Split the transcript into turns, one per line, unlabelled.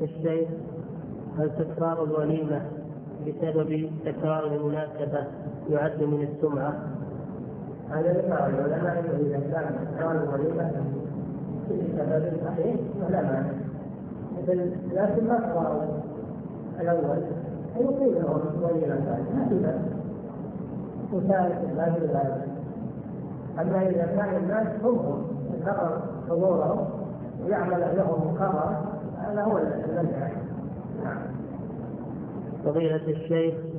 الشيخ، هل تكرار الوليمة بسبب تكرار المناسبة يعد من السمعة؟
هذا ذكر العلماء أنه إذا كان تكرار الوليمة بسبب صحيح فلا مانع، لكن ما تكرار الأول يقيم لهم وليمة ما في بأس وشارك لا في ذلك. أما إذا كان الناس هم ذكر حضورهم ويعمل لهم مقرر هذا هو المنع.
فضيلة الشيخ،